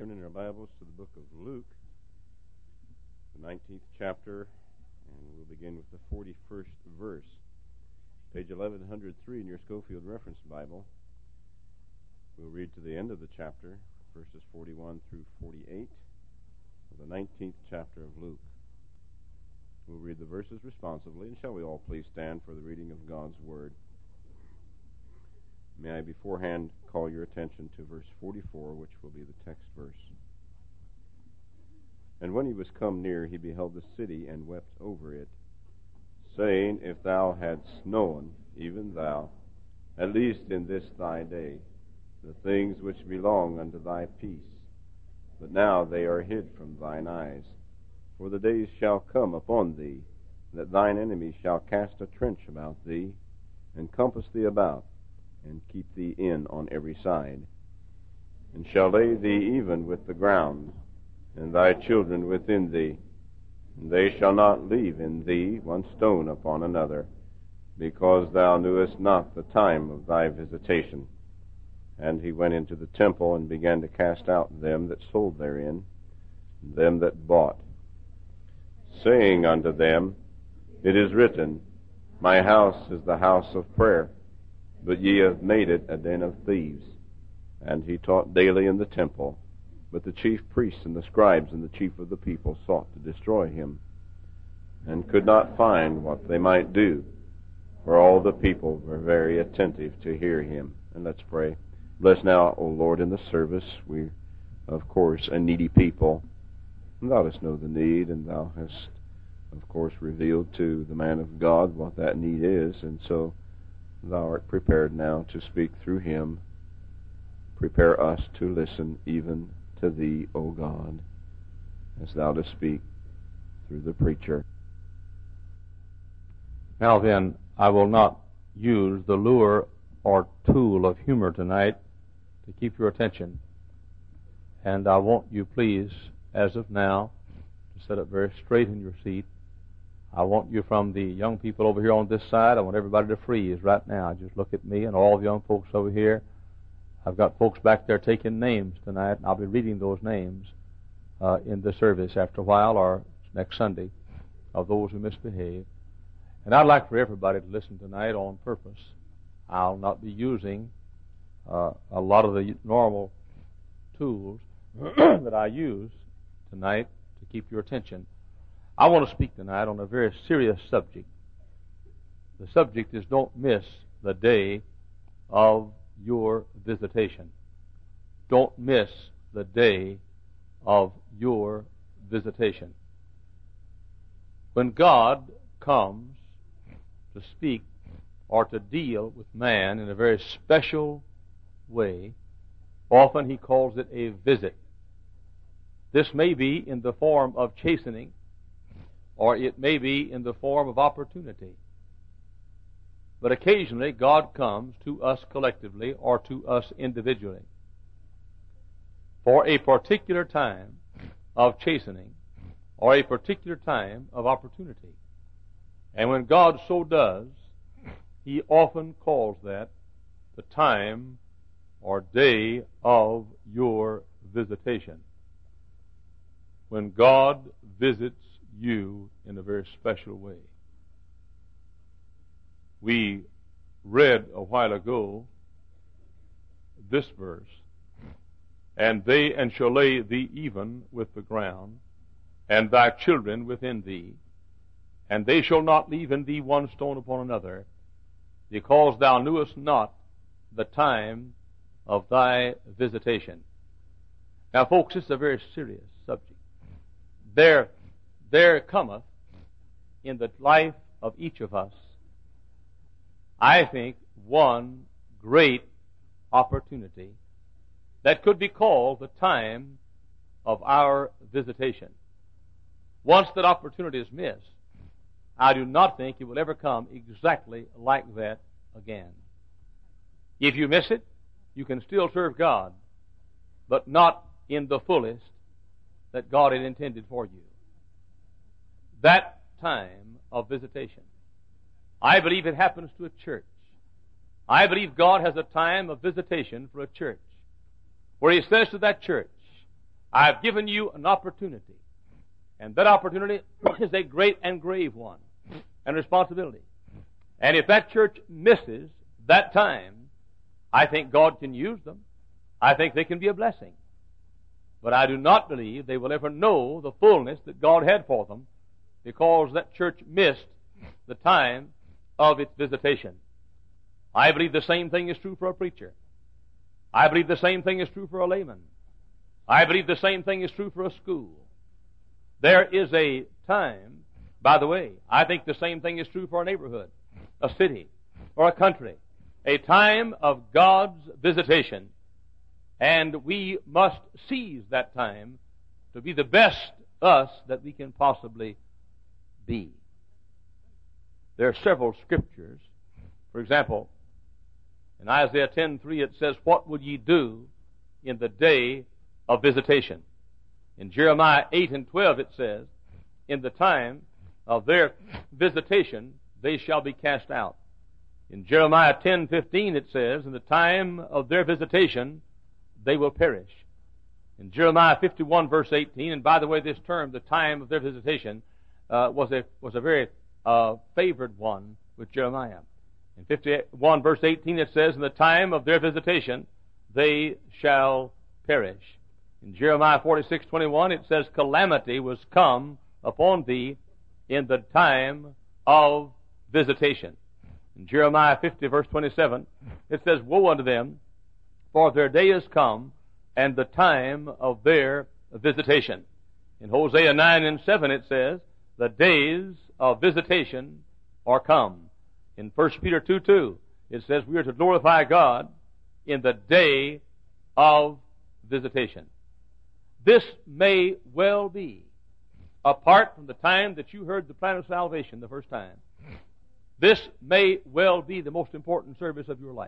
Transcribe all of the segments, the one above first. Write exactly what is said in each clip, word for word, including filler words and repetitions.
turn in our Bibles to the book of Luke, the nineteenth chapter, and we'll begin with the forty-first verse. Page eleven oh three in your Schofield Reference Bible. We'll read to the end of the chapter, verses forty-one through forty-eight, of the nineteenth chapter of Luke. We'll read the verses responsively, and shall we all please stand for the reading of God's Word. May I beforehand call your attention to verse forty-four, which will be the text verse. And when he was come near, he beheld the city, and wept over it, saying, If thou hadst known, even thou, at least in this thy day, the things which belong unto thy peace, but now they are hid from thine eyes. For the days shall come upon thee, that thine enemies shall cast a trench about thee, and compass thee about, and keep thee in on every side, and shall lay thee even with the ground, and thy children within thee, and they shall not leave in thee one stone upon another, because thou knewest not the time of thy visitation. And he went into the temple, and began to cast out them that sold therein, and them that bought, saying unto them, It is written, My house is the house of prayer, but ye have made it a den of thieves. And he taught daily in the temple. But the chief priests and the scribes and the chief of the people sought to destroy him, and could not find what they might do, for all the people were very attentive to hear him. And let's pray. Bless now, O Lord, in the service. We, of course, a needy people. And thou dost know the need, and thou hast, of course, revealed to the man of God what that need is, and so thou art prepared now to speak through him. Prepare us to listen even to thee, O God, as thou dost speak through the preacher. Now then, I will not use the lure or tool of humor tonight to keep your attention. And I want you, please, as of now, to sit up very straight in your seat. I want you, from the young people over here on this side, I want everybody to freeze right now. Just look at me and all the young folks over here. I've got folks back there taking names tonight, and I'll be reading those names uh, in the service after a while, or next Sunday, of those who misbehave. And I'd like for everybody to listen tonight on purpose. I'll not be using uh, a lot of the normal tools that I use tonight to keep your attention. I want to speak tonight on a very serious subject. The subject is don't miss the day of your visitation. Don't miss the day of your visitation. When God comes to speak or to deal with man in a very special way, often he calls it a visit. This may be in the form of chastening, or it may be in the form of opportunity. But occasionally God comes to us collectively or to us individually for a particular time of chastening or a particular time of opportunity. And when God so does, he often calls that the time or day of your visitation. When God visits you in a very special way. We read a while ago this verse, and they and shall lay thee even with the ground, and thy children within thee, and they shall not leave in thee one stone upon another, because thou knewest not the time of thy visitation. Now, folks, this is a very serious subject. There There cometh in the life of each of us, I think, one great opportunity that could be called the time of our visitation. Once that opportunity is missed, I do not think it will ever come exactly like that again. If you miss it, you can still serve God, but not in the fullest that God had intended for you. That time of visitation. I believe it happens to a church. I believe God has a time of visitation for a church where he says to that church, I've given you an opportunity. And that opportunity is a great and grave one, and responsibility. And if that church misses that time, I think God can use them. I think they can be a blessing. But I do not believe they will ever know the fullness that God had for them, because that church missed the time of its visitation. I believe the same thing is true for a preacher. I believe the same thing is true for a layman. I believe the same thing is true for a school. There is a time, by the way, I think the same thing is true for a neighborhood, a city, or a country. A time of God's visitation. And we must seize that time to be the best us that we can possibly be. There are several scriptures. For example, in Isaiah ten three it says, "What would ye do in the day of visitation?" In Jeremiah eight and twelve it says, "In the time of their visitation they shall be cast out." In Jeremiah ten fifteen it says, "In the time of their visitation they will perish." In Jeremiah fifty-one verse eighteen, and by the way, this term, the time of their visitation, uh, was a was a very uh, favored one with Jeremiah. In fifty-one verse eighteen it says, "In the time of their visitation they shall perish." In Jeremiah forty-six twenty-one it says, "Calamity was come upon thee in the time of visitation." In Jeremiah fifty verse twenty-seven it says, "Woe unto them, for their day is come, and the time of their visitation." In Hosea nine and seven it says, "The days of visitation are come." In First Peter two two it says, "We are to glorify God in the day of visitation." This may well be, apart from the time that you heard the plan of salvation the first time, this may well be the most important service of your life.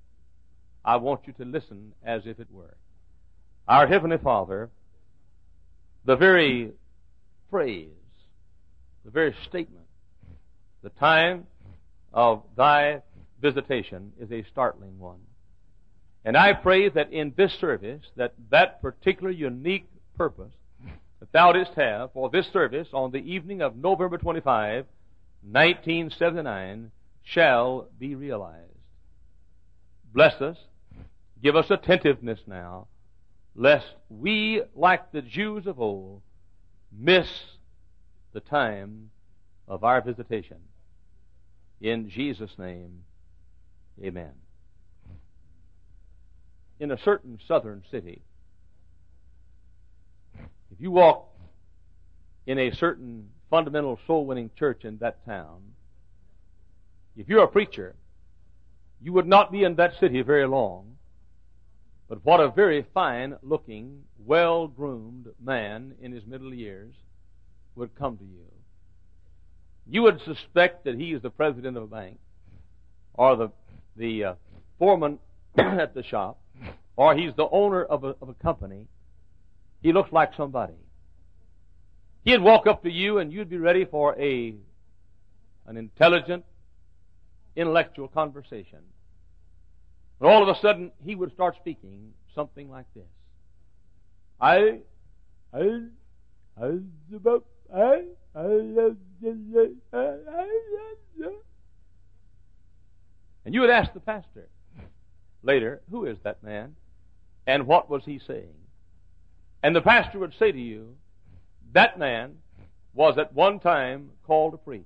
I want you to listen as if it were. Our Heavenly Father, the very phrase, the very statement, the time of thy visitation is a startling one. And I pray that in this service, that that particular unique purpose that thou didst have for this service on the evening of November twenty-fifth, nineteen seventy-nine, shall be realized. Bless us. Give us attentiveness now, lest we, like the Jews of old, miss the time of our visitation. In Jesus' name, amen. In a certain southern city, if you walk in a certain fundamental soul-winning church in that town, if you're a preacher, you would not be in that city very long. But what a very fine-looking, well-groomed man in his middle years would come to you. You would suspect that he is the president of a bank, or the the uh, foreman at the shop, or he's the owner of a, of a company. He looks like somebody. He'd walk up to you, and you'd be ready for a an intelligent, intellectual conversation. But all of a sudden, he would start speaking something like this. I, I, I, I, I, and you would ask the pastor later, who is that man? And what was he saying? And the pastor would say to you, that man was at one time called to preach.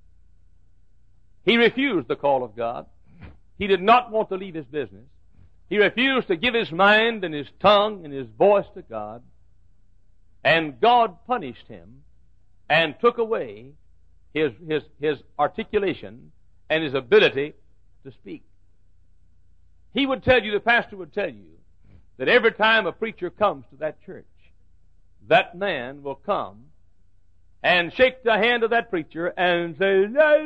He refused the call of God. He did not want to leave his business. He refused to give his mind and his tongue and his voice to God. And God punished him and took away his, his, his articulation and his ability to speak. He would tell you, the pastor would tell you, that every time a preacher comes to that church, that man will come and shake the hand of that preacher and say,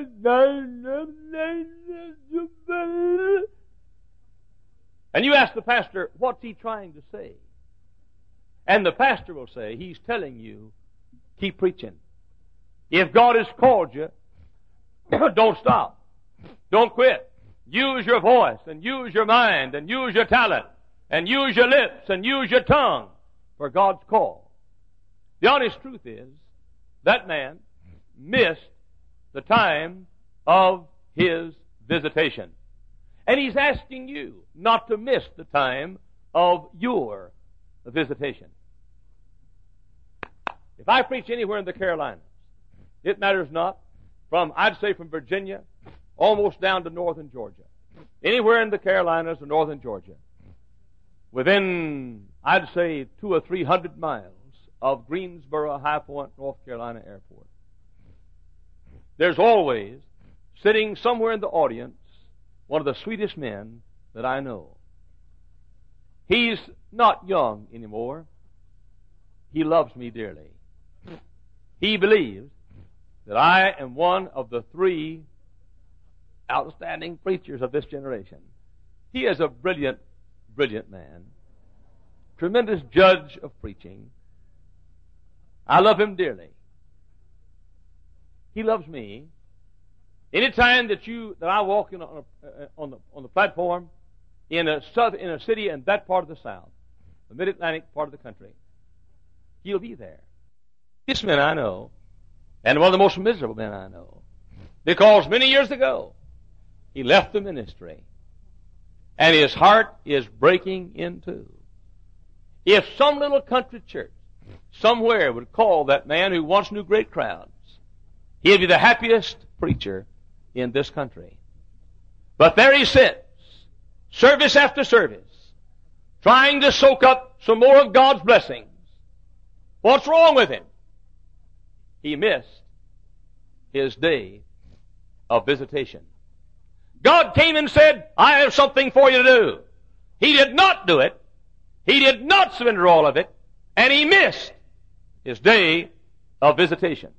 and you ask the pastor, what's he trying to say? And the pastor will say, he's telling you, keep preaching. If God has called you, don't stop. Don't quit. Use your voice and use your mind and use your talent and use your lips and use your tongue for God's call. The honest truth is, that man missed the time of his visitation. And he's asking you not to miss the time of your visitation. If I preach anywhere in the Carolinas, it matters not, from, I'd say from Virginia, almost down to northern Georgia. Anywhere in the Carolinas or northern Georgia, within, I'd say, two or three hundred miles of Greensboro, High Point, North Carolina Airport, there's always, sitting somewhere in the audience, one of the sweetest men that I know. He's not young anymore. He loves me dearly. He believes that I am one of the three outstanding preachers of this generation. He is a brilliant, brilliant man. Tremendous judge of preaching. I love him dearly. He loves me. Any time that you that I walk in on, a, on the on the platform in a south in a city in that part of the South, the Mid-Atlantic part of the country, he'll be there. This man I know, and one of the most miserable men I know, because many years ago he left the ministry, and his heart is breaking in two. If some little country church somewhere would call that man who once knew great crowds, he'd be the happiest preacher in this country. But there he sits, service after service, trying to soak up some more of God's blessings. What's wrong with him? He missed his day of visitation. God came and said, I have something for you to do. He did not do it. He did not surrender all of it. And he missed his day of visitation.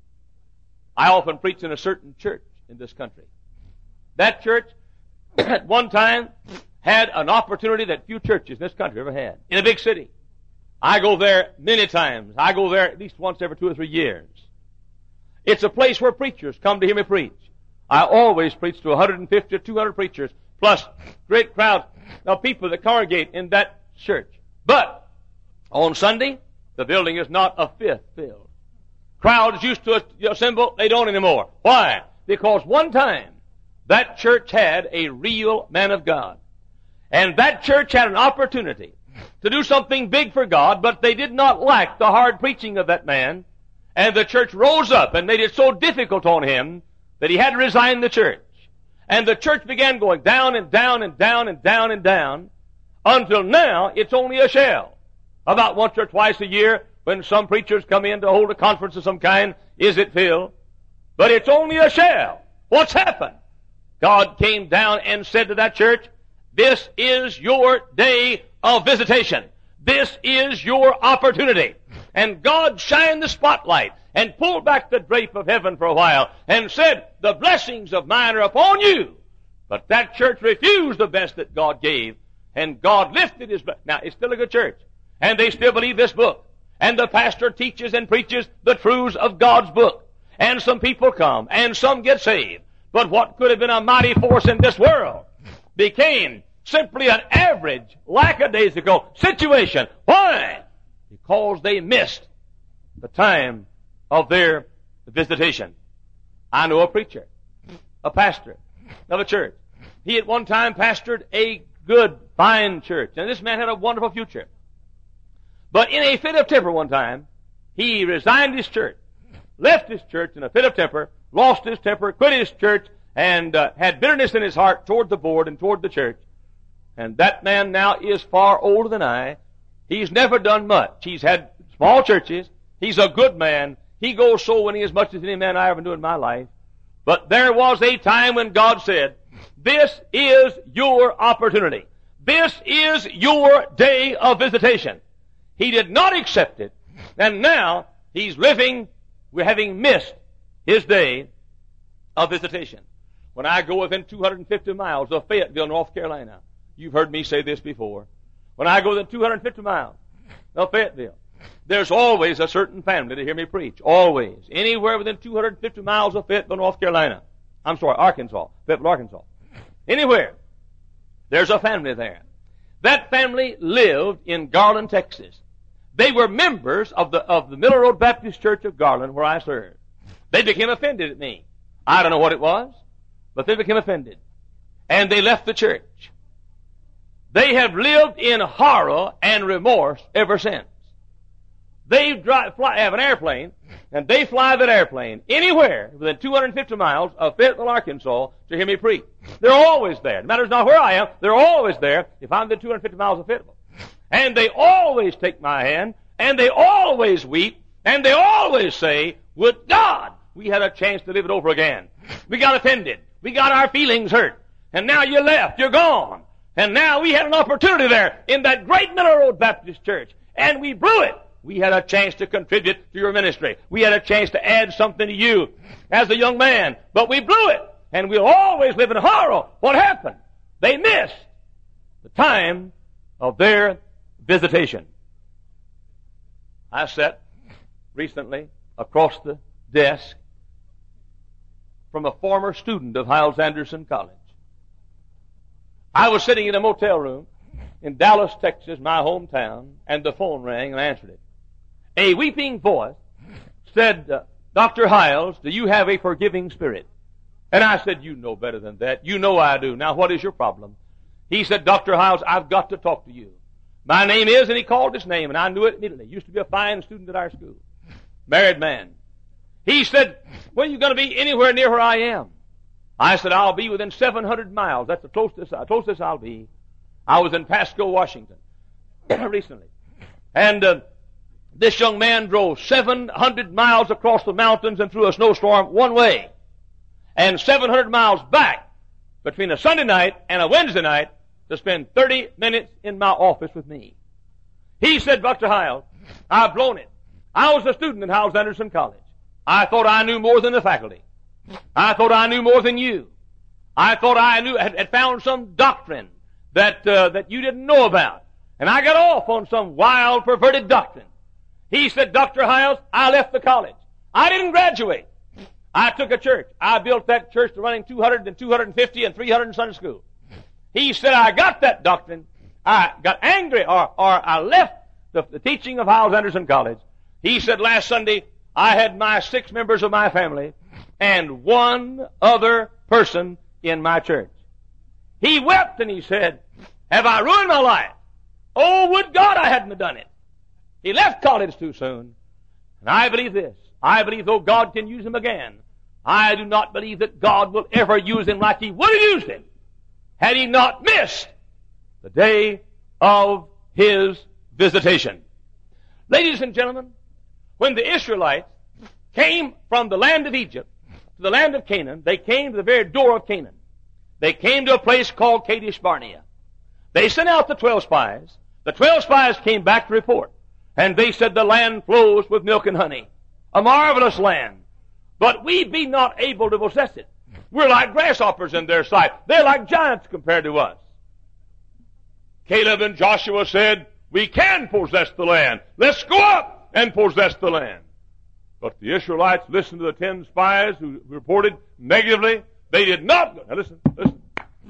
I often preach in a certain church in this country. That church at one time had an opportunity that few churches in this country ever had. In a big city. I go there many times. I go there at least once every two or three years. It's a place where preachers come to hear me preach. I always preach to one hundred fifty or two hundred preachers, plus great crowds of people that congregate in that church. But on Sunday, the building is not a fifth filled. Crowds used to assemble, they don't anymore. Why? Because one time, that church had a real man of God. And that church had an opportunity to do something big for God, but they did not like the hard preaching of that man. And the church rose up and made it so difficult on him that he had to resign the church. And the church began going down and down and down and down and down until now it's only a shell. About once or twice a year, when some preachers come in to hold a conference of some kind, is it filled? But it's only a shell. What's happened? God came down and said to that church, this is your day of visitation. This is your opportunity. And God shined the spotlight and pulled back the drape of heaven for a while and said, the blessings of mine are upon you. But that church refused the best that God gave, and God lifted his blessing. Now, it's still a good church, and they still believe this book. And the pastor teaches and preaches the truths of God's book. And some people come, and some get saved. But what could have been a mighty force in this world became simply an average, lackadaisical situation. Why? Because they missed the time of their visitation. I know a preacher, a pastor of a church. He at one time pastored a good, fine church. And this man had a wonderful future. But in a fit of temper one time, he resigned his church, left his church in a fit of temper, lost his temper, quit his church, and uh, had bitterness in his heart toward the board and toward the church. And that man now is far older than I. He's never done much. He's had small churches. He's a good man. He goes soul winning as much as any man I ever knew in my life. But there was a time when God said, this is your opportunity. This is your day of visitation. He did not accept it. And now he's living, we're having missed his day of visitation. When I go within two hundred fifty miles of Fayetteville, North Carolina, you've heard me say this before. When I go within two hundred fifty miles of Fayetteville, there's always a certain family to hear me preach. Always. Anywhere within two hundred fifty miles of Fayetteville, North Carolina. I'm sorry, Arkansas. Fayetteville, Arkansas. Anywhere. There's a family there. That family lived in Garland, Texas. They were members of the, of the Miller Road Baptist Church of Garland where I served. They became offended at me. I don't know what it was, but they became offended. And they left the church. They have lived in horror and remorse ever since. They drive, fly, have an airplane, and they fly that airplane anywhere within two hundred fifty miles of Fayetteville, Arkansas, to hear me preach. They're always there. No matter not where I am, they're always there if I'm within two hundred fifty miles of Fayetteville. And they always take my hand, and they always weep, and they always say, would God we had a chance to live it over again. We got offended. We got our feelings hurt. And now you left. You're gone. And now we had an opportunity there in that great Miller Road Baptist Church, and we blew it. We had a chance to contribute to your ministry. We had a chance to add something to you as a young man, but we blew it, and we'll always live in horror. What happened? They missed the time of their visitation. I sat recently across the desk from a former student of Hyles Anderson College. I was sitting in a motel room in Dallas, Texas, my hometown, and the phone rang and I answered it. A weeping voice said, uh, Doctor Hyles, do you have a forgiving spirit? And I said, you know better than that. You know I do. Now what is your problem? He said, Doctor Hyles, I've got to talk to you. My name is, and he called his name, and I knew it immediately. He used to be a fine student at our school. Married man. He said, when are you going to be anywhere near where I am? I said, I'll be within seven hundred miles. That's the closest, uh, closest I'll be. I was in Pasco, Washington recently. And uh, this young man drove seven hundred miles across the mountains and through a snowstorm one way. And seven hundred miles back between a Sunday night and a Wednesday night to spend thirty minutes in my office with me. He said, Doctor Hyles, I've blown it. I was a student at Hyles Anderson College. I thought I knew more than the faculty. I thought I knew more than you. I thought I knew, had, had found some doctrine that, uh, that you didn't know about. And I got off on some wild, perverted doctrine. He said, Doctor Hyles, I left the college. I didn't graduate. I took a church. I built that church to running two hundred and two hundred fifty and three hundred in Sunday school. He said, I got that doctrine. I got angry, or, or I left the, the teaching of Hyles Anderson College. He said, last Sunday, I had my six members of my family and one other person in my church. He wept and he said, have I ruined my life? Oh, would God I hadn't done it. He left college too soon. And I believe this. I believe though God can use him again, I do not believe that God will ever use him like he would have used him had he not missed the day of his visitation. Ladies and gentlemen, when the Israelites came from the land of Egypt to the land of Canaan, they came to the very door of Canaan. They came to a place called Kadesh Barnea. They sent out the twelve spies. The twelve spies came back to report, and they said the land flows with milk and honey. A marvelous land. But we be not able to possess it. We're like grasshoppers in their sight. They're like giants compared to us. Caleb and Joshua said, we can possess the land. Let's go up and possess the land. But the Israelites listened to the ten spies who reported negatively. They did not go. Now listen, listen.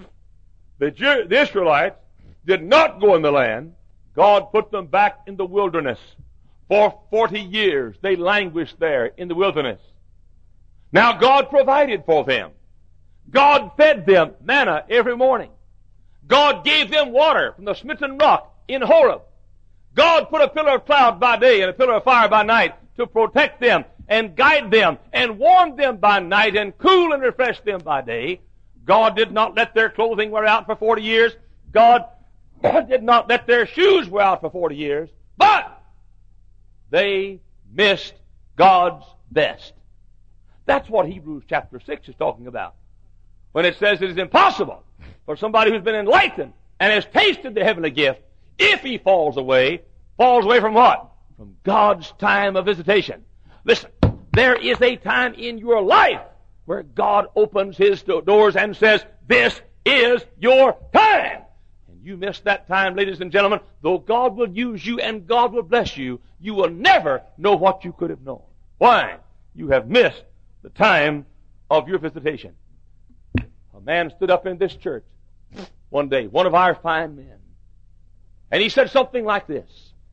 The, the Israelites did not go in the land. God put them back in the wilderness. For forty years they languished there in the wilderness. Now God provided for them. God fed them manna every morning. God gave them water from the smitten rock in Horeb. God put a pillar of cloud by day and a pillar of fire by night to protect them and guide them and warm them by night and cool and refresh them by day. God did not let their clothing wear out for forty years. God did not let their shoes wear out for forty years. But they missed God's best. That's what Hebrews chapter six is talking about. When it says it is impossible for somebody who's been enlightened and has tasted the heavenly gift, if he falls away, falls away from what? From God's time of visitation. Listen, there is a time in your life where God opens his doors and says, this is your time. And you miss that time, ladies and gentlemen, though God will use you and God will bless you, you will never know what you could have known. Why? You have missed the time of your visitation. A man stood up in this church one day, one of our fine men, and he said something like this.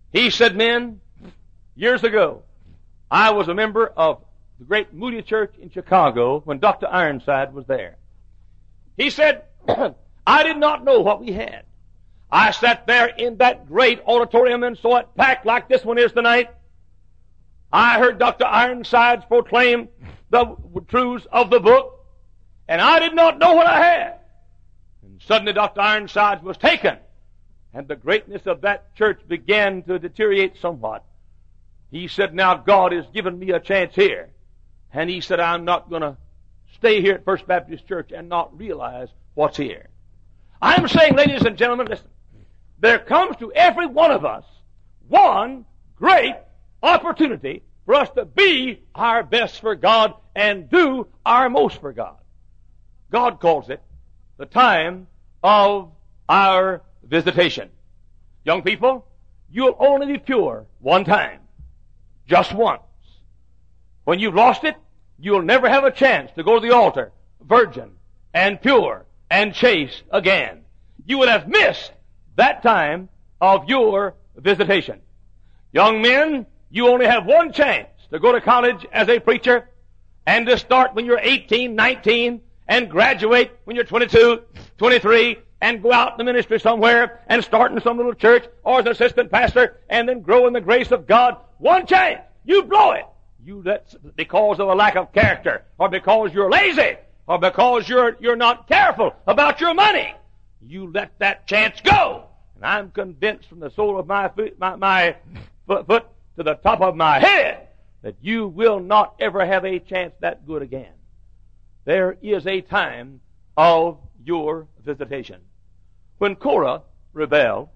He said, men, years ago, I was a member of the great Moody Church in Chicago when Doctor Ironside was there. He said, I did not know what we had. I sat there in that great auditorium and saw it packed like this one is tonight. I heard Doctor Ironsides proclaim the truths of the book, and I did not know what I had. And suddenly Doctor Ironsides was taken, and the greatness of that church began to deteriorate somewhat. He said, now God has given me a chance here. And he said, I'm not going to stay here at First Baptist Church and not realize what's here. I'm saying, ladies and gentlemen, listen, there comes to every one of us one great opportunity for us to be our best for God and do our most for God. God calls it the time of our visitation. Young people, you'll only be pure one time. Just once. When you've lost it, you'll never have a chance to go to the altar, virgin and pure and chaste again. You would have missed that time of your visitation. Young men, you only have one chance to go to college as a preacher and to start when you're eighteen, nineteen and graduate when you're twenty-two, twenty-three and go out in the ministry somewhere and start in some little church or as an assistant pastor and then grow in the grace of God. One chance. You blow it. You that's because of a lack of character or because you're lazy or because you're, you're not careful about your money. You let that chance go. And I'm convinced from the sole of my foot, my, my foot, foot to the top of my head that you will not ever have a chance that good again. There is a time of your visitation. When Korah rebelled,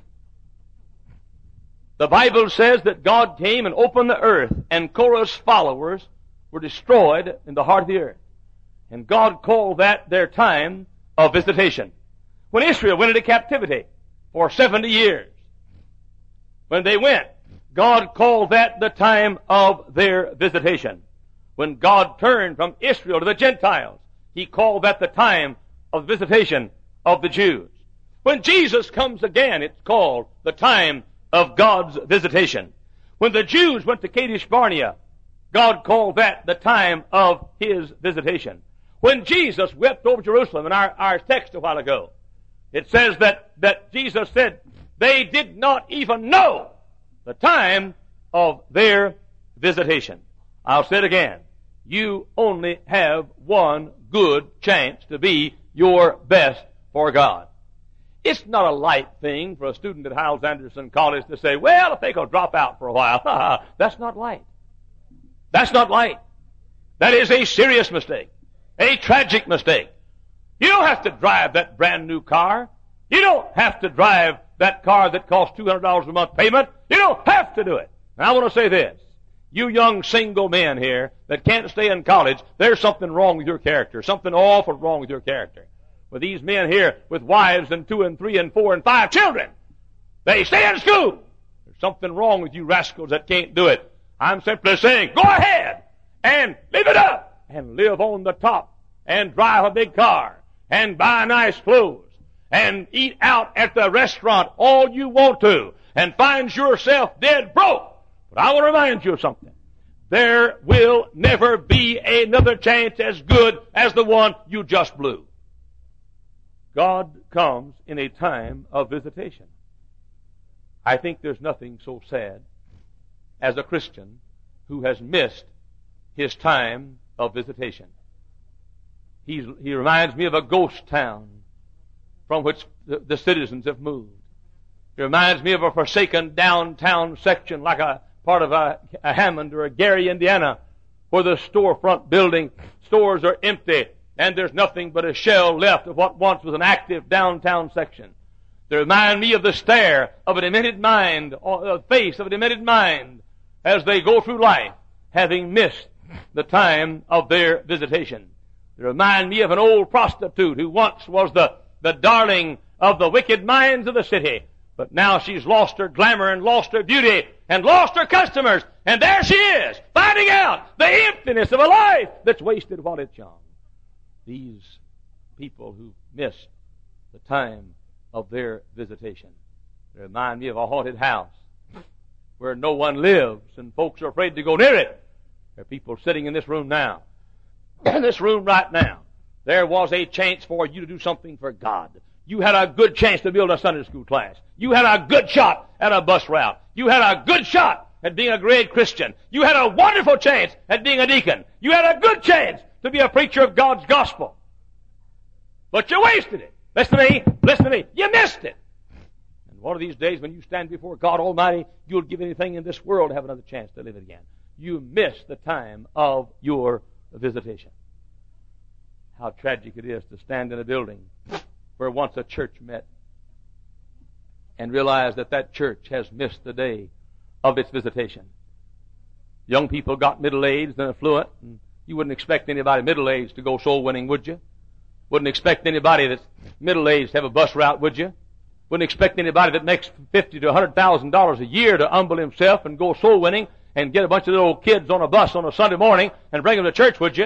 the Bible says that God came and opened the earth, and Korah's followers were destroyed in the heart of the earth. And God called that their time of visitation. When Israel went into captivity for seventy years, when they went, God called that the time of their visitation. When God turned from Israel to the Gentiles, He called that the time of visitation of the Jews. When Jesus comes again, it's called the time of God's visitation. When the Jews went to Kadesh Barnea, God called that the time of His visitation. When Jesus wept over Jerusalem in our, our text a while ago, it says that, that Jesus said they did not even know the time of their visitation. I'll say it again. You only have one good chance to be your best for God. It's not a light thing for a student at Hyles Anderson College to say, well, I think I'll drop out for a while. That's not light. That's not light. That is a serious mistake. A tragic mistake. You don't have to drive that brand new car. You don't have to drive that car that costs two hundred dollars a month payment. You don't have to do it. And I want to say this. You young single men here that can't stay in college, there's something wrong with your character. Something awful wrong with your character. With these men here with wives and two and three and four and five children, they stay in school. There's something wrong with you rascals that can't do it. I'm simply saying, go ahead and live it up and live on the top and drive a big car and buy nice clothes and eat out at the restaurant all you want to and find yourself dead broke. But I want to remind you of something. There will never be another chance as good as the one you just blew. God comes in a time of visitation. I think there's nothing so sad as a Christian who has missed his time of visitation. He's, he reminds me of a ghost town from which the, the citizens have moved. He reminds me of a forsaken downtown section like a part of a, a Hammond or a Gary, Indiana, where the storefront building, stores are empty, and there's nothing but a shell left of what once was an active downtown section. They remind me of the stare of a demented mind, or the face of a demented mind, as they go through life, having missed the time of their visitation. They remind me of an old prostitute who once was the, the darling of the wicked minds of the city, but now she's lost her glamour and lost her beauty and lost her customers, and there she is, finding out the emptiness of a life that's wasted while it's young. These people who missed the time of their visitation. They remind me of a haunted house where no one lives and folks are afraid to go near it. There are people sitting in this room now. In this room right now, there was a chance for you to do something for God. You had a good chance to build a Sunday school class. You had a good shot at a bus route. You had a good shot at being a great Christian. You had a wonderful chance at being a deacon. You had a good chance to be a preacher of God's gospel. But you wasted it. Listen to me. Listen to me. You missed it. And one of these days when you stand before God Almighty, you'll give anything in this world to have another chance to live it again. You missed the time of your visitation. How tragic it is to stand in a building where once a church met and realize that that church has missed the day of its visitation. Young people got middle-aged and affluent, and you wouldn't expect anybody middle-aged to go soul-winning, would you? Wouldn't expect anybody that's middle-aged to have a bus route, would you? Wouldn't expect anybody that makes fifty to a hundred thousand dollars a year to humble himself and go soul-winning and get a bunch of little kids on a bus on a Sunday morning and bring them to church, would you?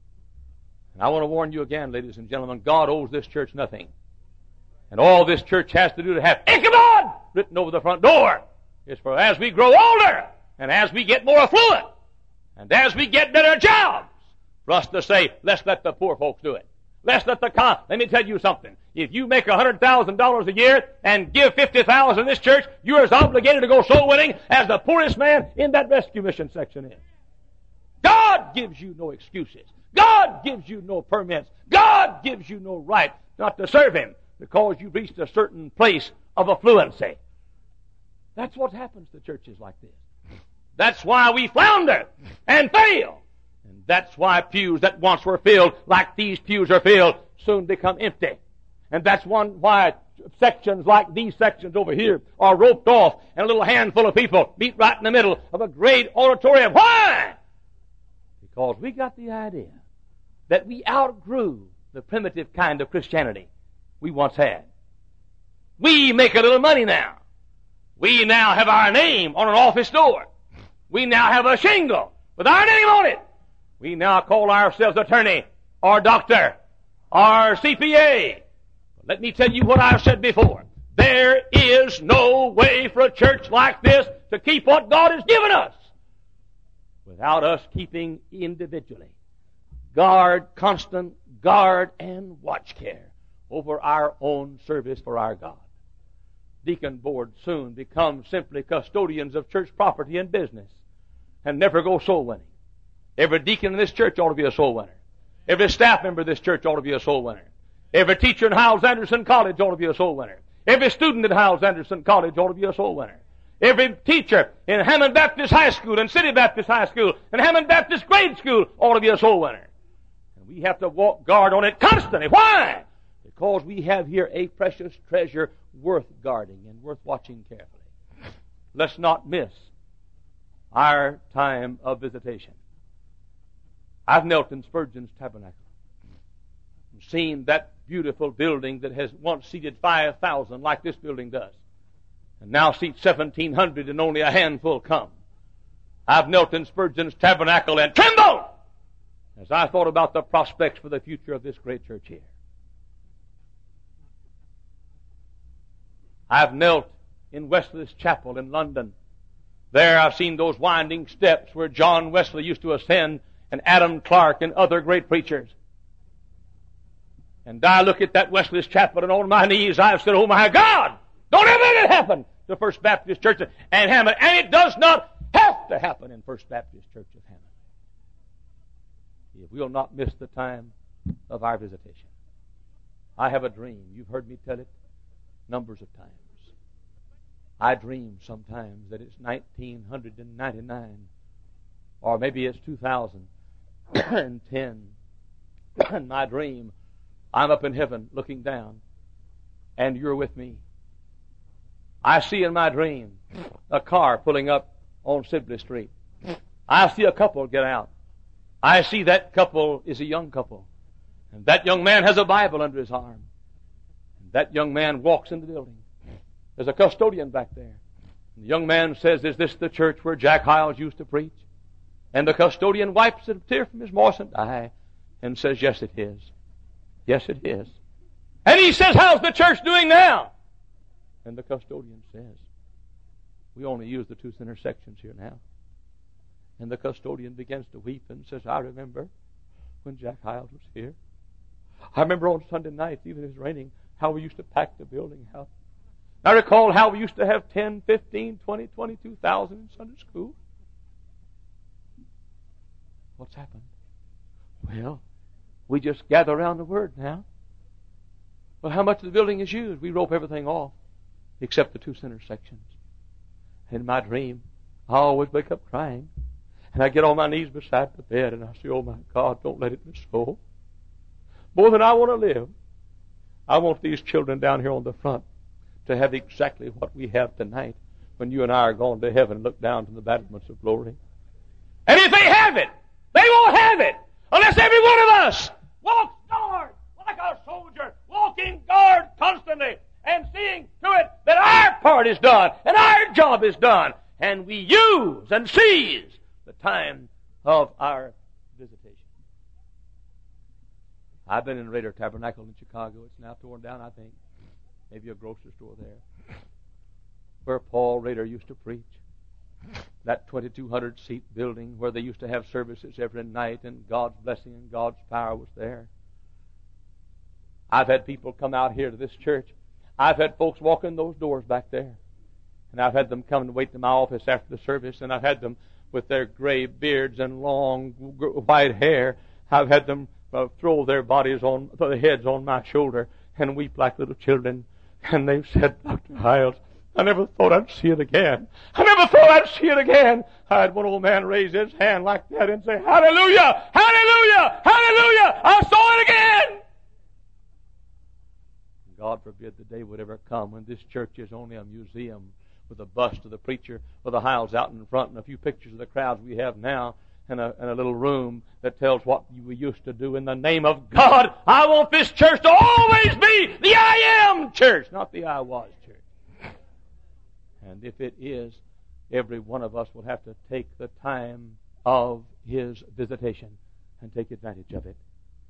And I want to warn you again, ladies and gentlemen, God owes this church nothing. And all this church has to do to have Ichabod written over the front door is for as we grow older and as we get more affluent and as we get better jobs, for us to say, let's let the poor folks do it. Let's let the con. Let me tell you something. If you make a hundred thousand dollars a year and give fifty thousand in this church, you're as obligated to go soul winning as the poorest man in that rescue mission section is. God gives you no excuses. God gives you no permits. God gives you no right not to serve Him because you've reached a certain place of affluency. That's what happens to churches like this. That's why we flounder and fail. And that's why pews that once were filled, like these pews are filled, soon become empty. And that's one why sections like these sections over here are roped off and a little handful of people meet right in the middle of a great auditorium. Why? Because we got the idea that we outgrew the primitive kind of Christianity we once had. We make a little money now. We now have our name on an office door. We now have a shingle with our name on it. We now call ourselves attorney or doctor or C P A. But let me tell you what I've said before. There is no way for a church like this to keep what God has given us without us keeping individually guard, constant guard, and watch care over our own service for our God. Deacon board soon become simply custodians of church property and business and never go soul winning. Every deacon in this church ought to be a soul winner. Every staff member of this church ought to be a soul winner. Every teacher in Hiles Anderson College ought to be a soul winner. Every student at Hiles Anderson College ought to be a soul winner. Every teacher in Hammond Baptist High School and City Baptist High School and Hammond Baptist Grade School ought to be a soul winner. And we have to walk guard on it constantly. Why? Because we have here a precious treasure worth guarding and worth watching carefully. Let's not miss our time of visitation. I've knelt in Spurgeon's Tabernacle and seen that beautiful building that has once seated five thousand like this building does, and now seats seventeen hundred and only a handful come. I've knelt in Spurgeon's Tabernacle and trembled as I thought about the prospects for the future of this great church here. I've knelt in Wesley's Chapel in London. There I've seen those winding steps where John Wesley used to ascend, and Adam Clark and other great preachers. And I look at that Wesley's Chapel, and on my knees I've said, oh my God, don't ever let it happen to First Baptist Church and Hammond. And it does not have to happen in First Baptist Church of Hammond if we'll not miss the time of our visitation. I have a dream. You've heard me tell it numbers of times. I dream sometimes that it's nineteen ninety-nine, or maybe it's two thousand ten. In my dream, I'm up in heaven looking down, and you're with me. I see in my dream a car pulling up on Sibley Street. I see a couple get out. I see that couple is a young couple, and that young man has a Bible under his arm. And that young man walks in the building. There's a custodian back there. And the young man says, is this the church where Jack Hiles used to preach? And the custodian wipes a tear from his moistened eye and says, yes, it is. Yes, it is. And he says, how's the church doing now? And the custodian says, We only use the two center sections here now. And the custodian begins to weep and says, I remember when Jack Hyles was here. I remember on Sunday nights, even if it was raining, how we used to pack the building out. I recall how we used to have ten, fifteen, twenty, twenty-two thousand in Sunday school. What's happened? Well, we just gather around the Word now. Well, how much of the building is used? We rope everything off except the two center sections. In my dream, I always wake up crying. And I get on my knees beside the bed and I say, oh my God, don't let it be so. More than I want to live, I want these children down here on the front to have exactly what we have tonight when you and I are going to heaven and look down from the battlements of glory. And if they have it, they won't have it unless every one of us walks guard like a soldier, walking guard constantly and seeing to it that our part is done and our job is done. And we use and seize the time of our visitation. I've been in Raider Tabernacle in Chicago. It's now torn down, I think. Maybe a grocery store there. Where Paul Raider used to preach. That twenty-two hundred seat building where they used to have services every night and God's blessing and God's power was there. I've had people come out here to this church. I've had folks walk in those doors back there. And I've had them come and wait in my office after the service, and I've had them with their gray beards and long white hair. I've had them uh, throw their bodies on, their heads on my shoulder and weep like little children. And they've said, Doctor Hyles, I never thought I'd see it again. I never thought I'd see it again. I had one old man raise his hand like that and say, Hallelujah! Hallelujah! Hallelujah! I saw it again! God forbid the day would ever come when this church is only a museum with a bust of the preacher with the Hyles out in front and a few pictures of the crowds we have now and a, and a little room that tells what we used to do. In the name of God, I want this church to always be the I am church, not the I was church. And if it is, every one of us will have to take the time of His visitation and take advantage of it.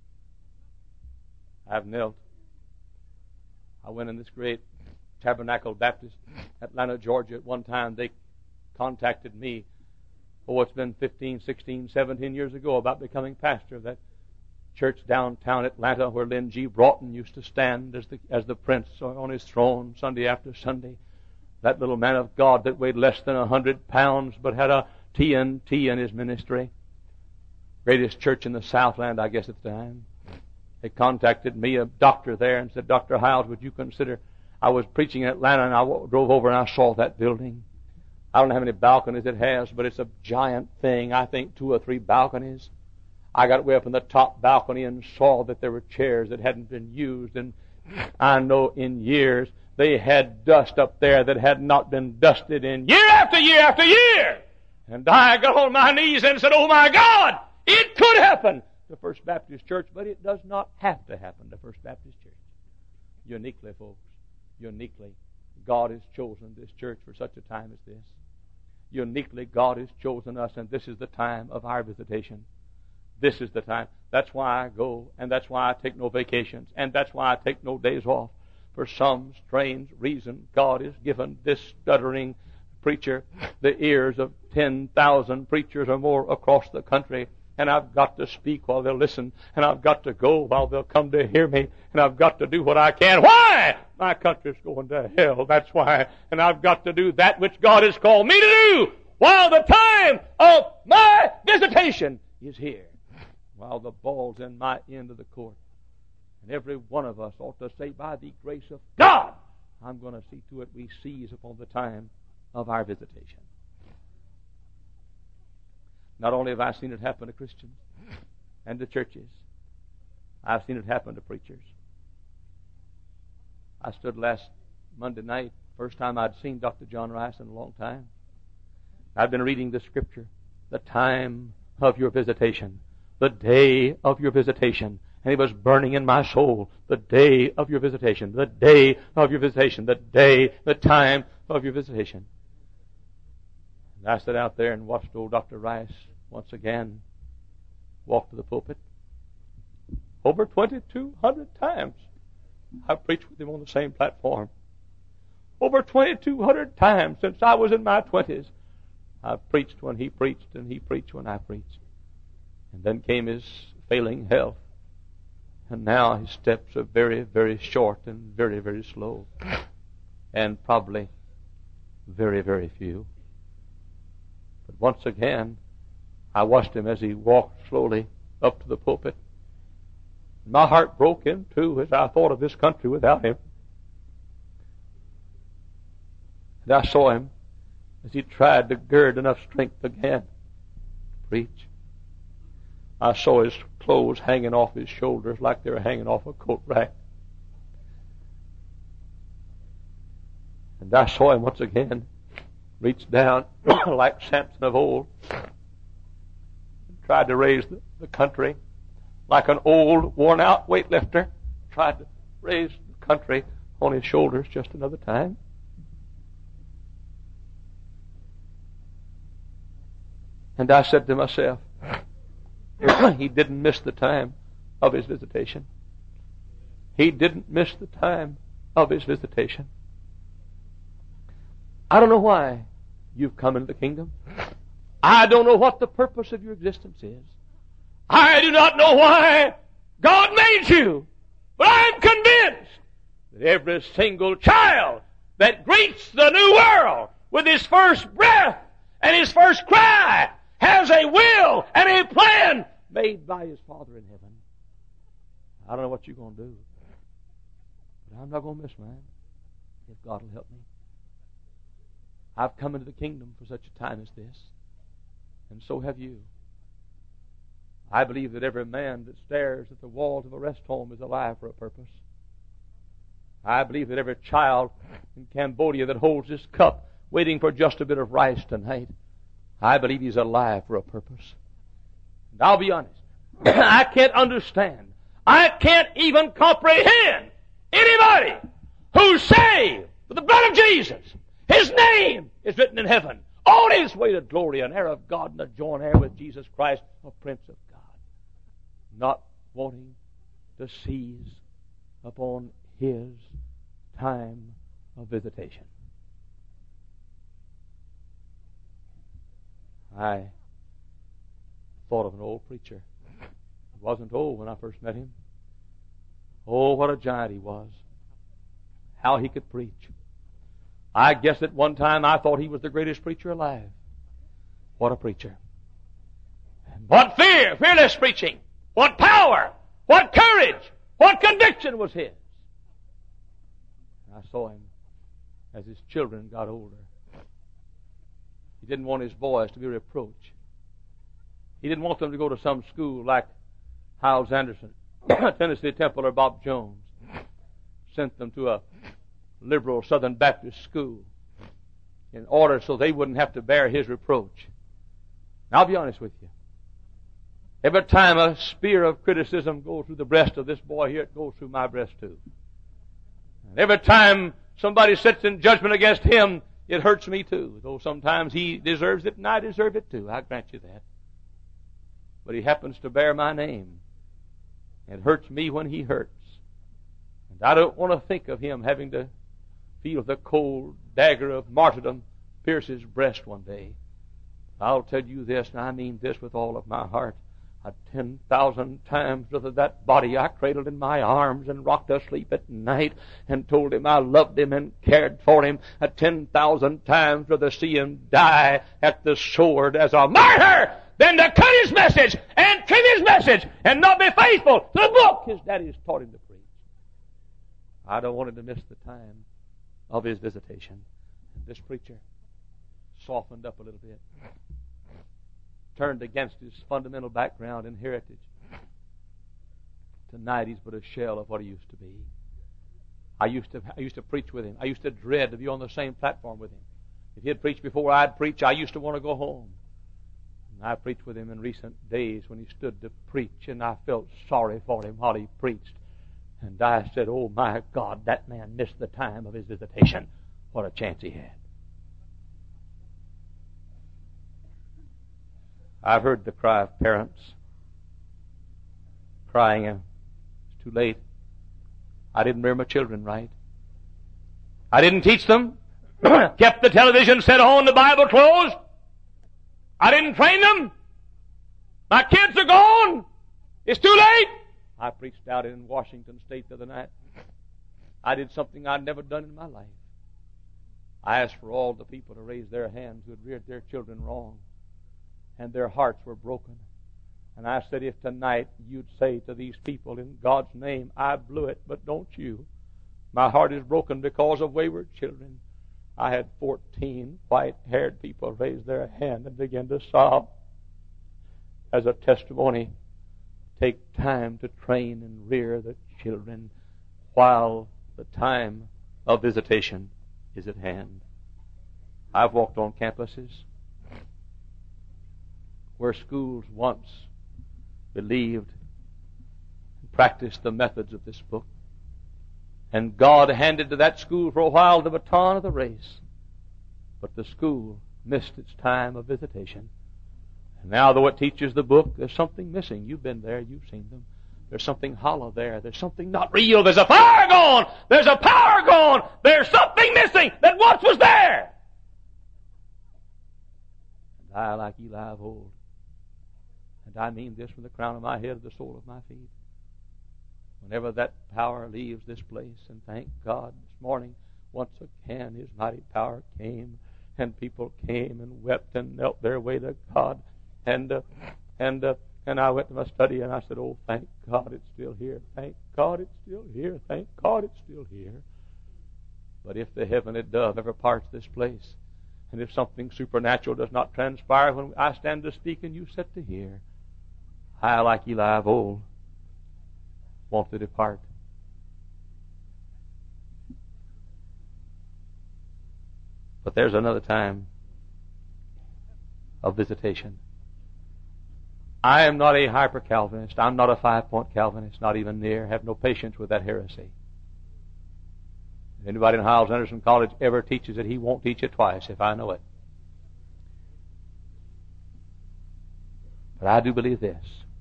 I've knelt. I went in this great Tabernacle Baptist, Atlanta, Georgia. At one time, they contacted me, oh, it's been fifteen, sixteen, seventeen years ago, about becoming pastor of that church downtown Atlanta where Lynn G. Broughton used to stand as the, as the prince on his throne Sunday after Sunday. That little man of God that weighed less than a hundred pounds but had a T N T in his ministry. Greatest church in the Southland, I guess, at the time. They contacted me, a doctor there, and said, Doctor Hyles, would you consider... I was preaching in Atlanta, and I drove over and I saw that building. I don't know how many balconies it has, but it's a giant thing. I think two or three balconies. I got way up in the top balcony and saw that there were chairs that hadn't been used, and I know in years they had dust up there that had not been dusted in year after year after year. And I got on my knees and said, oh my God, it could happen to First Baptist Church, but it does not have to happen to First Baptist Church. Uniquely, folks. Uniquely, God has chosen this church for such a time as this. Uniquely, God has chosen us, and this is the time of our visitation. This is the time. That's why I go, and that's why I take no vacations, and that's why I take no days off. For some strange reason, God has given this stuttering preacher the ears of ten thousand preachers or more across the country. And I've got to speak while they'll listen. And I've got to go while they'll come to hear me. And I've got to do what I can. Why? My country's going to hell. That's why. And I've got to do that which God has called me to do while the time of my visitation is here. While the ball's in my end of the court. And every one of us ought to say, by the grace of God, I'm going to see to it we seize upon the time of our visitation. Not only have I seen it happen to Christians and to churches, I've seen it happen to preachers. I stood last Monday night, first time I'd seen Doctor John Rice in a long time. I'd been reading the scripture, the time of your visitation, the day of your visitation. And it was burning in my soul, the day of your visitation, the day of your visitation, the day, the time of your visitation. And I sat out there and watched old Doctor Rice once again walk to the pulpit. Over twenty-two hundred times I preached with him on the same platform. over twenty-two hundred times since I was in my twenties. I've preached when he preached, and he preached when I preached. And then came his failing health. And now his steps are very, very short and very, very slow. And probably very, very few. But once again, I watched him as he walked slowly up to the pulpit. My heart broke in two as I thought of this country without him. And I saw him as he tried to gird enough strength again to preach. I saw his clothes hanging off his shoulders like they were hanging off a coat rack. And I saw him once again reach down like Samson of old and tried to raise the, the country like an old, worn-out weightlifter tried to raise the country on his shoulders just another time. And I said to myself, he didn't miss the time of his visitation. He didn't miss the time of his visitation. I don't know why you've come into the kingdom. I don't know what the purpose of your existence is. I do not know why God made you. But I'm convinced that every single child that greets the new world with his first breath and his first cry has a will and a plan made by his Father in heaven. I don't know what you're going to do, but I'm not going to miss mine if God will help me. I've come into the kingdom for such a time as this, and so have you. I believe that every man that stares at the walls of a rest home is alive for a purpose. I believe that every child in Cambodia that holds this cup waiting for just a bit of rice tonight, I believe he's alive for a purpose. And I'll be honest, I can't understand, I can't even comprehend anybody who's saved with the blood of Jesus. His name is written in heaven, on his way to glory, an heir of God and a joint heir with Jesus Christ, a Prince of God, not wanting to seize upon his time of visitation. I thought of an old preacher. He wasn't old when I first met him. Oh, what a giant he was. How he could preach. I guess at one time I thought he was the greatest preacher alive. What a preacher. What fear, fearless preaching. What power, what courage, what conviction was his. I saw him as his children got older. He didn't want his boys to be a reproach. He didn't want them to go to some school like Hiles Anderson, Tennessee Temple, or Bob Jones. Sent them to a liberal Southern Baptist school in order so they wouldn't have to bear his reproach. Now, I'll be honest with you. Every time a spear of criticism goes through the breast of this boy here, it goes through my breast too. And every time somebody sits in judgment against him, it hurts me too. Though sometimes he deserves it and I deserve it too. I grant you that. But he happens to bear my name. It hurts me when he hurts. And I don't want to think of him having to feel the cold dagger of martyrdom pierce his breast one day. I'll tell you this, and I mean this with all of my heart. A ten thousand times rather that body I cradled in my arms and rocked asleep at night and told him I loved him and cared for him. A ten thousand times rather see him die at the sword as a martyr than to cut his message and trim his message and not be faithful to the book his daddy's taught him to preach. I don't want him to miss the time of his visitation. And this preacher softened up a little bit, turned against his fundamental background and heritage. Tonight he's but a shell of what he used to be. I used to I used to preach with him. I used to dread to be on the same platform with him. If he had preached before I'd preach, I used to want to go home. And I preached with him in recent days when he stood to preach, and I felt sorry for him while he preached. And I said, oh my God, that man missed the time of his visitation. What a chance he had. I've heard the cry of parents crying, it's too late. I didn't rear my children right. I didn't teach them. Kept the television set on, the Bible closed. I didn't train them. My kids are gone. It's too late. I preached out in Washington State the other night. I did something I'd never done in my life. I asked for all the people to raise their hands who had reared their children wrong, and their hearts were broken. And I said, if tonight you'd say to these people, in God's name, I blew it, but don't you. My heart is broken because of wayward children. I had fourteen white-haired people raise their hand and begin to sob as a testimony. Take time to train and rear the children while the time of visitation is at hand. I've walked on campuses where schools once believed and practiced the methods of this book. And God handed to that school for a while the baton of the race. But the school missed its time of visitation. And now, though it teaches the book, there's something missing. You've been there. You've seen them. There's something hollow there. There's something not real. There's a fire gone. There's a power gone. There's something missing that once was there. And I, like Eli of old, and I mean this from the crown of my head to the sole of my feet, whenever that power leaves this place, and thank God this morning, once again His mighty power came, and people came and wept and knelt their way to God, and uh, and uh, and I went to my study and I said, oh, thank God it's still here. Thank God it's still here. Thank God it's still here. But if the heavenly dove ever parts this place, and if something supernatural does not transpire when I stand to speak and you sit to hear, I, like Eli of old, want to depart. But there's another time of visitation. I am not a hyper-Calvinist. I'm not a five-point Calvinist, not even near. Have no patience with that heresy. If anybody in Hyles Anderson College ever teaches it, he won't teach it twice if I know it. But I do believe this.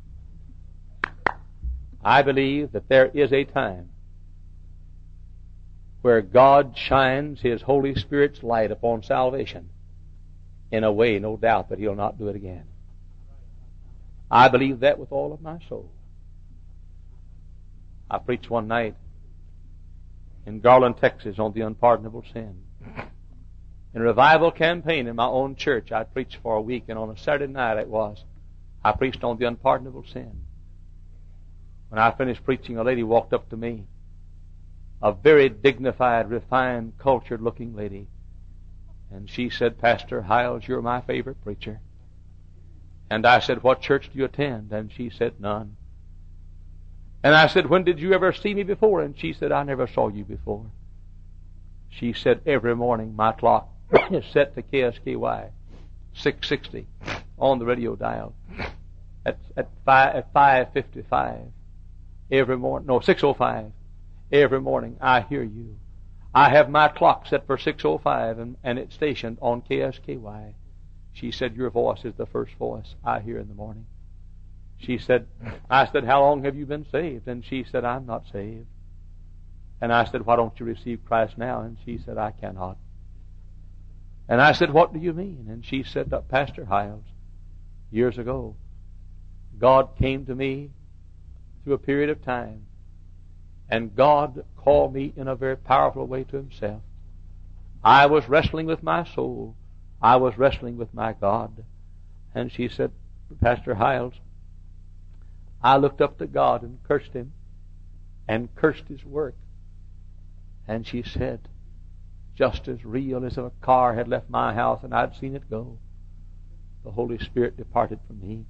I believe that there is a time where God shines His Holy Spirit's light upon salvation in a way, no doubt, that He'll not do it again. I believe that with all of my soul. I preached one night in Garland, Texas, on the unpardonable sin. In a revival campaign in my own church, I preached for a week, and on a Saturday night it was, I preached on the unpardonable sin. When I finished preaching, a lady walked up to me, a very dignified, refined, cultured-looking lady, and she said, Pastor Hyles, you're my favorite preacher. And I said, what church do you attend? And she said, none. And I said, when did you ever see me before? And she said, I never saw you before. She said, every morning my clock is set to K S K Y, six sixty, on the radio dial, at, at, five, at five fifty-five. Every morning, no, six oh five. Every morning I hear you. I have my clock set for six oh five, and, and it's stationed on K S K Y. She said, your voice is the first voice I hear in the morning. She said, I said, how long have you been saved? And she said, I'm not saved. And I said, why don't you receive Christ now? And she said, I cannot. And I said, what do you mean? And she said, Pastor Hyles, years ago, God came to me through a period of time, and God called me in a very powerful way to Himself. I was wrestling with my soul. I was wrestling with my God. And she said, Pastor Hyles, I looked up to God and cursed Him and cursed His work. And she said, just as real as if a car had left my house and I'd seen it go, the Holy Spirit departed from me.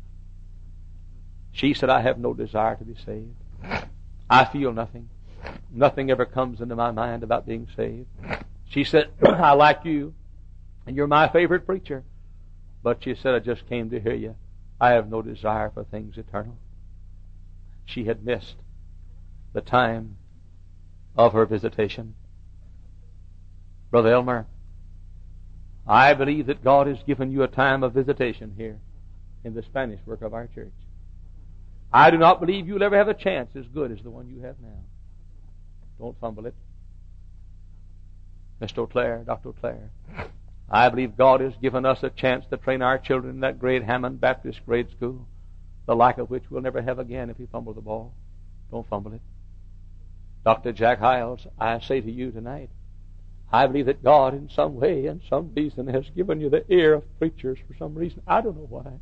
She said, I have no desire to be saved. I feel nothing. Nothing ever comes into my mind about being saved. She said, I like you, and you're my favorite preacher. But she said, I just came to hear you. I have no desire for things eternal. She had missed the time of her visitation. Brother Elmer, I believe that God has given you a time of visitation here in the Spanish work of our church. I do not believe you'll ever have a chance as good as the one you have now. Don't fumble it. Mister O'Clair, Doctor O'Clair, I believe God has given us a chance to train our children in that great Hammond Baptist grade school, the like of which we'll never have again if we fumble the ball. Don't fumble it. Doctor Jack Hiles, I say to you tonight, I believe that God in some way and some reason has given you the ear of preachers for some reason. I don't know why.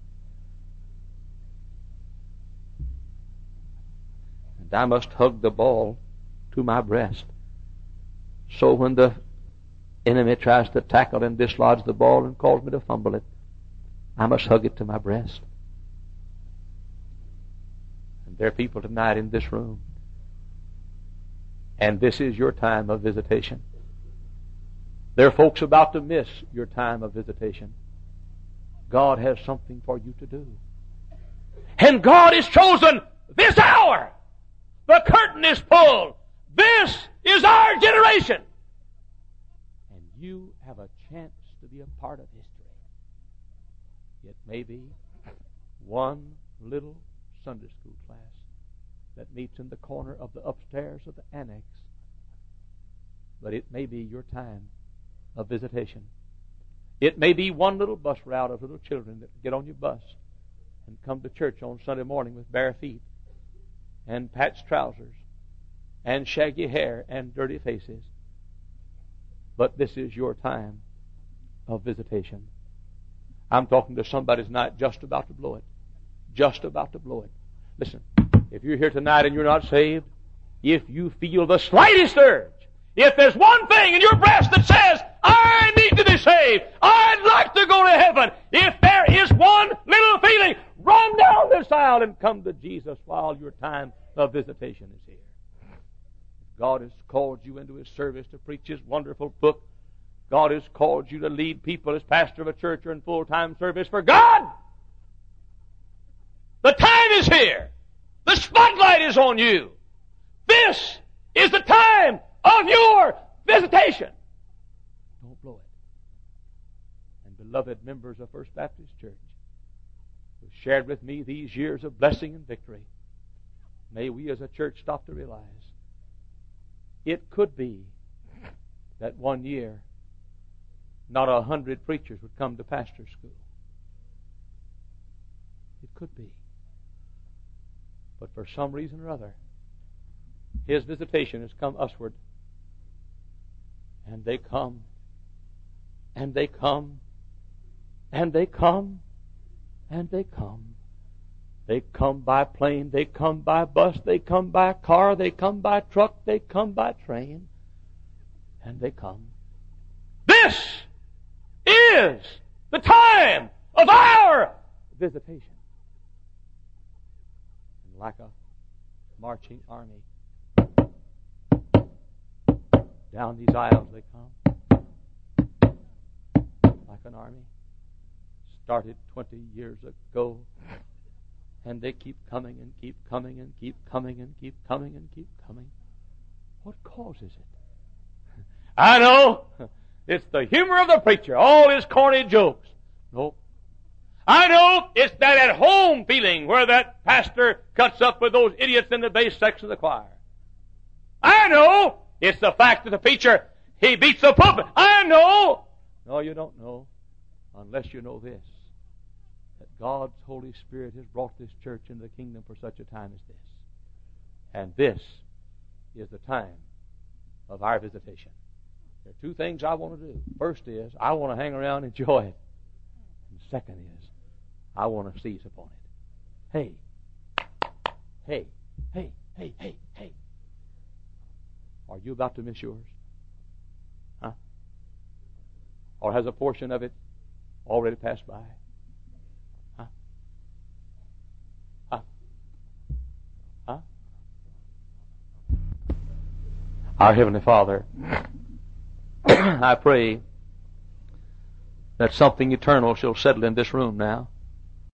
And I must hug the ball to my breast. So when the enemy tries to tackle and dislodge the ball and calls me to fumble it, I must hug it to my breast. And there are people tonight in this room, and this is your time of visitation. There are folks about to miss your time of visitation. God has something for you to do. And God has chosen this hour. The curtain is pulled. This is our generation. And you have a chance to be a part of history. It may be one little Sunday school class that meets in the corner of the upstairs of the annex. But it may be your time of visitation. It may be one little bus route of little children that get on your bus and come to church on Sunday morning with bare feet and patched trousers and shaggy hair and dirty faces. But this is your time of visitation. I'm talking to somebody who's not just about to blow it. Just about to blow it. Listen, if you're here tonight and you're not saved, if you feel the slightest urge, if there's one thing in your breast that says, I need to be saved, I'd like to go to heaven, if there is one little feeling, run down this aisle and come to Jesus while your time of visitation is here. God has called you into His service to preach His wonderful book. God has called you to lead people as pastor of a church or in full-time service for God. The time is here. The spotlight is on you. This is the time of your visitation. Don't blow it. And beloved members of First Baptist Church, who shared with me these years of blessing and victory, may we as a church stop to realize it could be that one year not a hundred preachers would come to pastor school. It could be. But for some reason or other, His visitation has come usward. And they come, and they come, and they come, and they come. They come by plane, they come by bus, they come by car, they come by truck, they come by train, and they come. This is the time of our visitation. And like a marching army, down these aisles they come, like an army. Started twenty years ago, and they keep coming and keep coming and keep coming and keep coming and keep coming. What causes it? I know. It's the humor of the preacher, all his corny jokes. Nope. I know it's that at-home feeling where that pastor cuts up with those idiots in the bass section of the choir. I know it's the fact that the preacher, he beats the pulpit. I know. No, you don't know unless you know this, that God's Holy Spirit has brought this church into the kingdom for such a time as this. And this is the time of our visitation. There are two things I want to do. First is, I want to hang around and enjoy it. And second is, I want to seize upon it. Hey, hey, hey, hey, hey, hey. Are you about to miss yours? Huh? Or has a portion of it already passed by? Huh? Huh? Huh? Our Heavenly Father, I pray that something eternal shall settle in this room now.